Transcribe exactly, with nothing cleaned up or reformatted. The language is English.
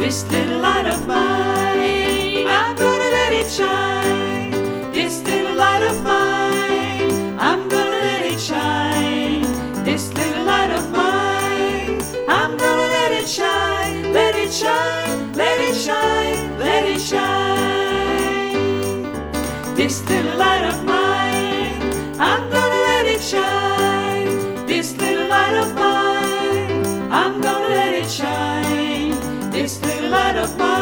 This little light of mine, I'm gonna let it shine. This little light of mine, I'm gonna let it shine. This little light of mine, I'm gonna let it shine. Let it shine, let it shine, let it shine. This little light of mine, I'm gonna let it shine. This little light of mine, I'm gonna let it shine. This little light of mine.